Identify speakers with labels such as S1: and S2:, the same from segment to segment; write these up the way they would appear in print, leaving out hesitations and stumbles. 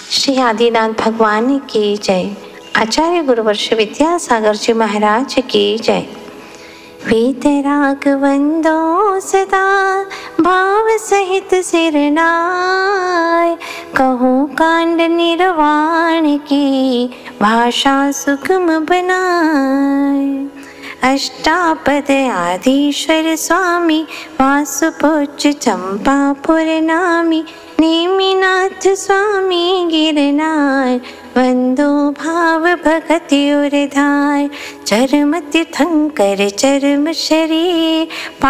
S1: श्री आदिनाथ भगवान की जय। आचार्य गुरुवर्ष विद्यासागर जी महाराज की जय। वीतराग वंदो सदा भाव सहित सिरनाय, कहो कांड निर्वाण की भाषा सुगम बनाए। अष्टापद आदिश्वर स्वामी वासुपुच चंपापुर नामी, नेमिनाथ स्वामी गिरनार वंदो भाव भगति उरधार। चरम तीर्थंकर चरम शरीर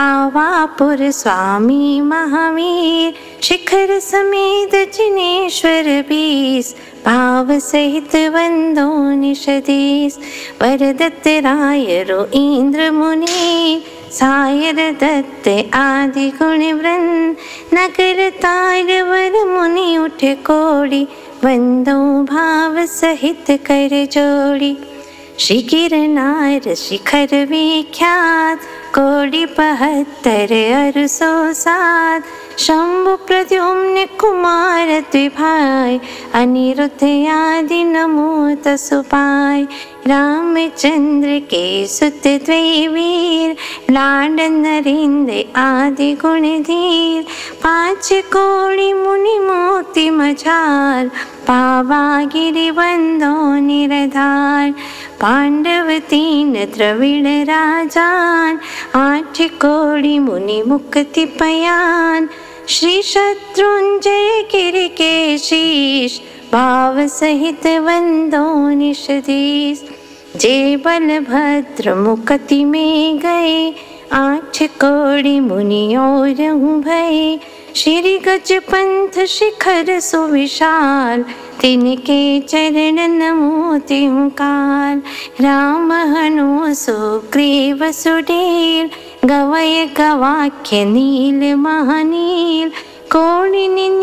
S1: पावापुर स्वामी महावीर, शिखर समेत जिनेश्वर बीस भाव सहित वंदो निषदीस। वरदत्त रायरो इंद्र मुनि सायर दत्त आदि गुण वृंद, नगर तार वर मुनि उठ कोड़ी वंदो भाव सहित कर जोड़ी। श्री गिरनार शिखर विख्यात कोटि 72 अरु 107, शंभु प्रद्युम्न कुमार द्विभाई, अनिरुद्ध आदि नमो तसुपाय। रामचंद्र के सुत द्वैवीर, लाड नरेंद्र आदि गुण धीर। 5 कोटि मुनि मोक्ति मझार, पावा गिरि वंदो निरधार। पांडव 3 द्रविड़ राजान, 8 कोटि मुनि मुक्ति पयान। श्री शत्रुंजय गिरि के शीश, भाव सहित वंदो निषदीस। जय बलभद्र मुक्ति में गए, 8 कोटि मुनि और भय। श्री गजपंथ शिखर सुविशाल, तिनके चरण नमो तिहुकार। राम हनु सुग्रीव सुधीर, गवय गवाक्य नील महानील। कोटि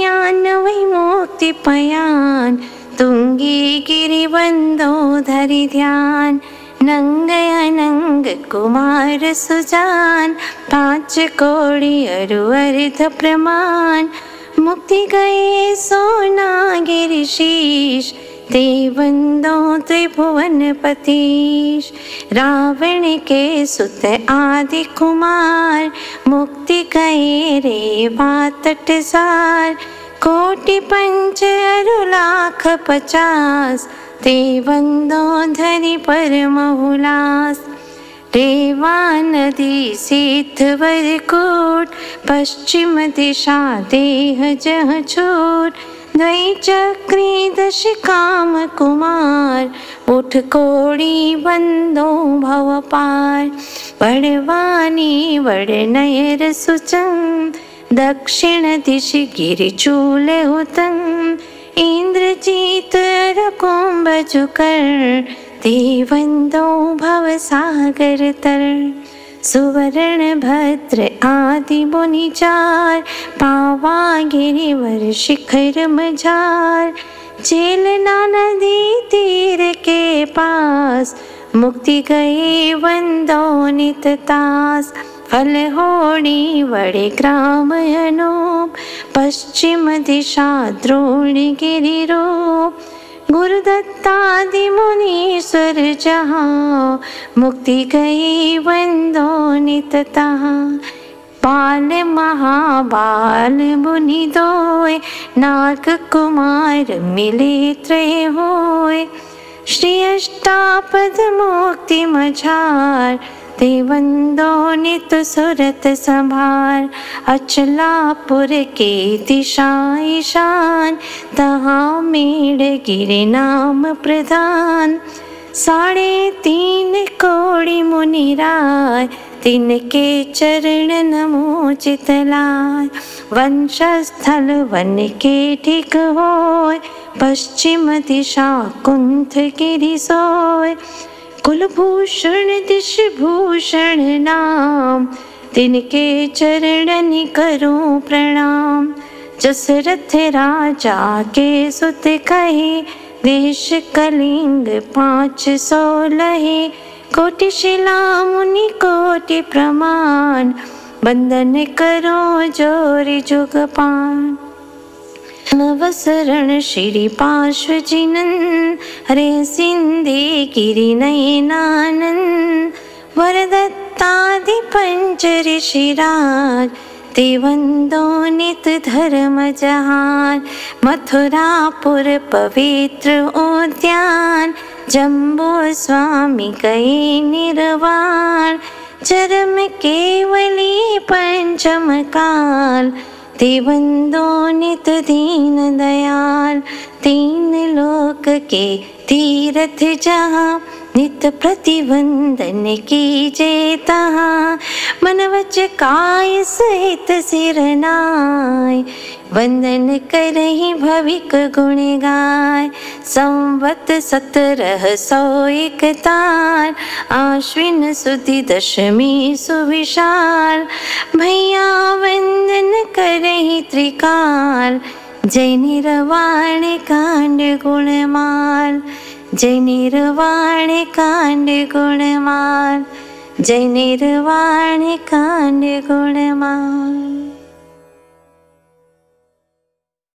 S1: 99 मोक्ति पयान, तुंगी गिरि वंदो धरि ध्यान। नंग अनंग कुमार सुजान, 5 कोटि अरु अर्ध प्रमाण। मुक्ति गए सोना गिरिशीष, ते वंदो त्रिभुवन पतीश। रावण के सुत आदि कुमार, मुक्ति गए रे बातट सार। कोटि 5 अरु लाख 50, ते वंदो धरि परम हुलास। रेवा नदी सिद्ध वरकूट, पश्चिम दिशा देह जह छूट। द्वैचक्री 10 काम कुमार, उठ कोटि वंदो भव पार। बड़वानी बड़ नयर सुचंग, दक्षिण दिश गिरिचूल उतंग। इंद्रजीत कुंभज कर, ते वंदो भव सागर तर। सुवर्ण भद्र आदि मुनि चार, पावा गिरिवर शिखर मझार। चेलना नदी तीर के पास, मुक्ति गए वंदो नित तास। फल होड़ी वड़े ग्राम अनूप, पश्चिम दिशा द्रोण गिरि रूप। गुरुदत्तादि मुनीश्वर जहाँ, मुक्ति गई वंदो नित तहाँ। बाल महाबाल मुनि दोय, नाग कुमार मिले त्रय होय। श्री अष्टापद मुक्ति मझार, ते वंदो नित सुरत संभार। अचलापुर के दिशा ईशान, तहाँ मेढ़ गिरि नाम प्रधान। 3.5 कोटि मुनि राय, तिनके चरण नमो चितलाय। वंशस्थल वन के ठीक होय, पश्चिम दिशा कुंथ गिरि सोय। कुलभूषण दिश भूषण नाम, तिनके चरण करूं प्रणाम। जसरथ राजा के सुत कहे, देश कलिंग 516। कोटि शिला मुनि कोटि प्रमाण, बंदन करो जोरि जुग पान। अवसरण श्री पार्श्व जिनन हरे सिंधे गिरि नयनानंद वरदत्तादि पंच ऋषिराज ते वंदो नित धर्म जहान मथुरापुर पवित्र उद्यान जम्बू स्वामी गए निर्वाण चरम केवली पंचम काल ते वंदो नित दीन दयाल तीन लोक के तीर्थ जहाँ नित प्रतिवंदन कीजे तहाँ मन वच काय सहित सिर नाय वंदन करहि भविक गुण गाय संवत 1701 आश्विन सुदी दशमी सुविशाल भैया वंदन करहि त्रिकाल जय निर्वाण कांड गुणमाल जय निर्वाण कांड गुणमाल जय निर्वाण कांड गुणमाल।